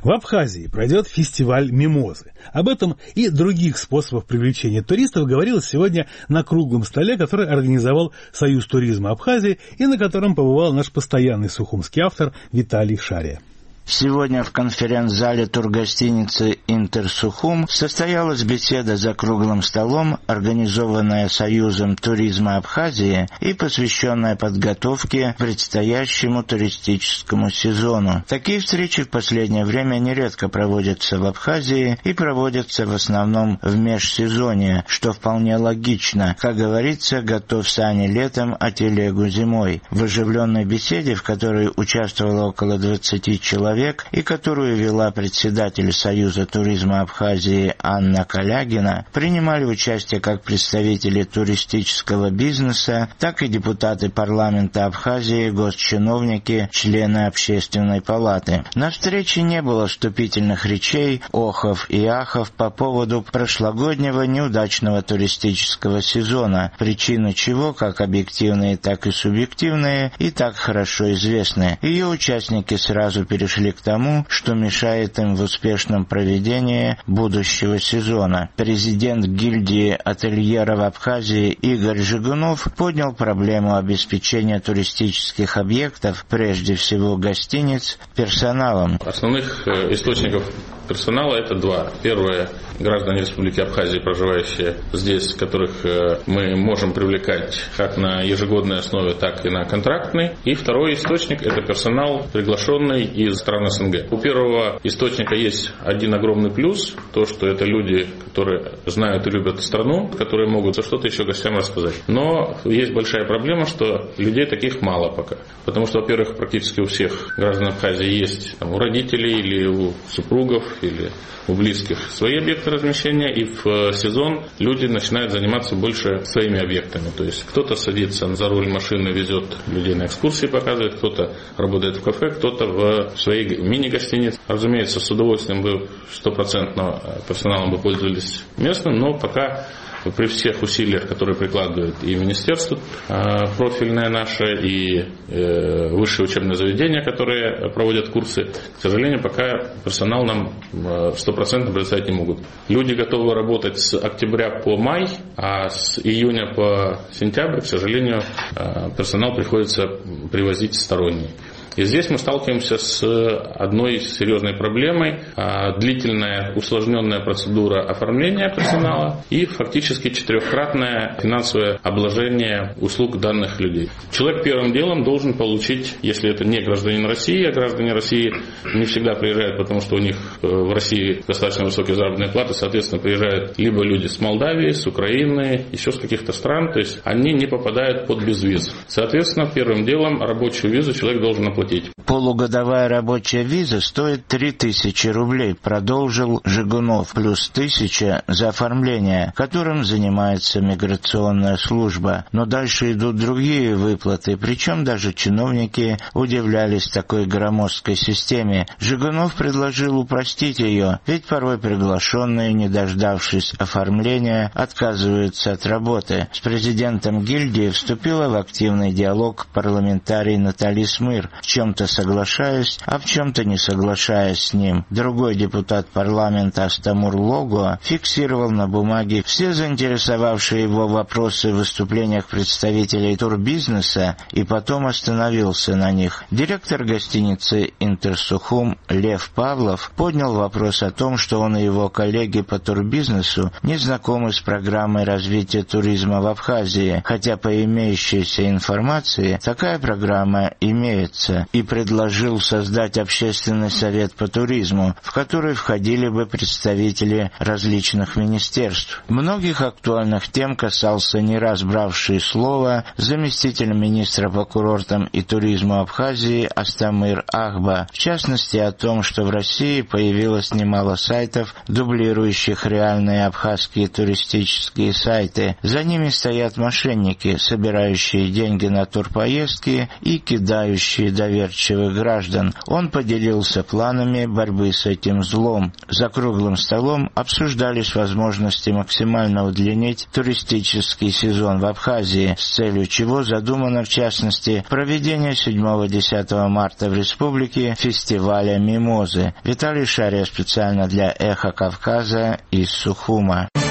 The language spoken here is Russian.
В Абхазии пройдет фестиваль мимозы. Об этом и других способах привлечения туристов говорилось сегодня на круглом столе, который организовал Союз туризма Абхазии и на котором побывал наш постоянный сухумский автор Виталий Шария. Сегодня в конференц-зале тургостиницы «Интерсухум» состоялась беседа за круглым столом, организованная Союзом туризма Абхазии и посвященная подготовке к предстоящему туристическому сезону. Такие встречи в последнее время нередко проводятся в Абхазии и проводятся в основном в межсезонье, что вполне логично. Как говорится, готовь сани летом, а телегу зимой. В оживленной беседе, в которой участвовало около 20 человек, и которую вела председатель Союза туризма Абхазии Анна Калягина, принимали участие как представители туристического бизнеса, так и депутаты парламента Абхазии, госчиновники, члены общественной палаты. На встрече не было вступительных речей, охов и ахов по поводу прошлогоднего неудачного туристического сезона, причины чего, как объективные, так и субъективные, и так хорошо известны. Ее участники сразу перешли к тому, что мешает им в успешном проведении будущего сезона. Президент гильдии ательеров Абхазии Игорь Жигунов поднял проблему обеспечения туристических объектов, прежде всего гостиниц, персоналом. Основных источников персонала это два. Первое – граждане Республики Абхазия, проживающие здесь, которых мы можем привлекать как на ежегодной основе, так и на контрактной. И второй источник – это персонал, приглашенный из стран СНГ. У первого источника есть один огромный плюс, то, что это люди, которые знают и любят страну, которые могут что-то еще гостям рассказать. Но есть большая проблема, что людей таких мало пока. Потому что, во-первых, практически у всех граждан Абхазии есть у родителей или у супругов, или у близких свои объекты размещения, и в сезон люди начинают заниматься больше своими объектами. То есть кто-то садится за руль машины, везет людей на экскурсии, показывает, кто-то работает в кафе, кто-то в своей мини-гостинице. Разумеется, с удовольствием бы 100% персоналом бы пользовались местным, но пока при всех усилиях, которые прикладывает и министерство профильное наше, и высшие учебные заведения, которые проводят курсы, к сожалению, пока персонал нам 100% предоставить не могут. Люди готовы работать с октября по май, а с июня по сентябрь, к сожалению, персонал приходится привозить сторонний. И здесь мы сталкиваемся с одной серьезной проблемой: длительная усложненная процедура оформления персонала и фактически 4-кратное финансовое обложение услуг данных людей. Человек первым делом должен получить, если это не гражданин России, а граждане России не всегда приезжают, потому что у них в России достаточно высокие заработные платы, соответственно, приезжают либо люди с Молдавии, с Украины, еще с каких-то стран, то есть они не попадают под безвиз. Соответственно, первым делом рабочую визу человек должен оплатить. Полугодовая рабочая виза стоит 3000 рублей, продолжил Жигунов, плюс 1000 за оформление, которым занимается миграционная служба. Но дальше идут другие выплаты, причем даже чиновники удивлялись такой громоздкой системе. Жигунов предложил упростить ее, ведь порой приглашенные, не дождавшись оформления, отказываются от работы. С президентом гильдии вступила в активный диалог парламентарий Натали Смыр, в чем-то соглашаясь, а в чем-то не соглашаясь с ним. Другой депутат парламента Астамур Лого фиксировал на бумаге все заинтересовавшие его вопросы в выступлениях представителей турбизнеса и потом остановился на них. Директор гостиницы «Интерсухум» Лев Павлов поднял вопрос о том, что он и его коллеги по турбизнесу не знакомы с программой развития туризма в Абхазии, хотя по имеющейся информации такая программа имеется, и предложил создать общественный совет по туризму, в который входили бы представители различных министерств. Многих актуальных тем касался не раз бравший слово заместитель министра по курортам и туризму Абхазии Астамир Ахба, в частности о том, что в России появилось немало сайтов, дублирующих реальные абхазские туристические сайты. За ними стоят мошенники, собирающие деньги на турпоездки и кидающие доверие недоверчивых граждан. Он поделился планами борьбы с этим злом. За круглым столом обсуждались возможности максимально удлинить туристический сезон в Абхазии, с целью чего задумано, в частности, проведение 7-10 марта в республике фестиваля «Мимозы». Виталий Шария специально для «Эхо Кавказа» из Сухума.